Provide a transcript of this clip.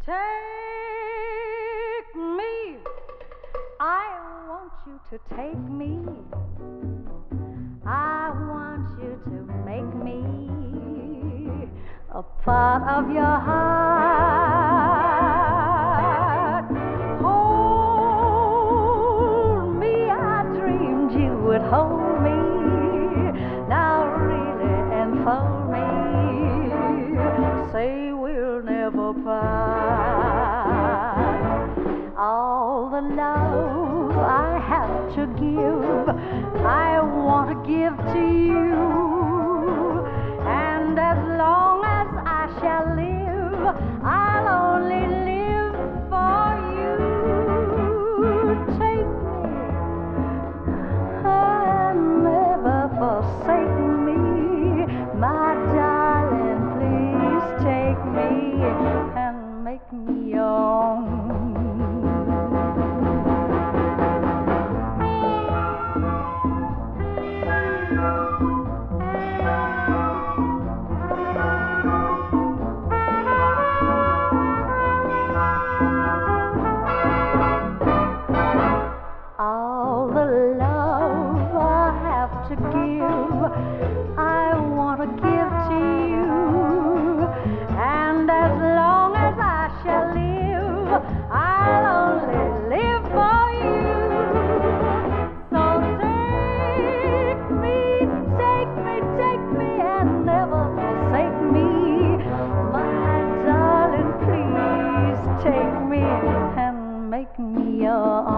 Take me, I want you to take me. I want you to make me a part of your heart. Hold me, I dreamed you would hold me. Now really enfold me. Say we'll never part. All the love I have to give, I want to give to you. And as long as I shall live, I'll only live for you. Take me and never forsake me, my darling. Please take me and make me your own. All the love I have to give, I want to give to you. And as long as I shall live, I'll only live for you. So take me, take me, take me, and never forsake me, my darling. Please take me and make me your own.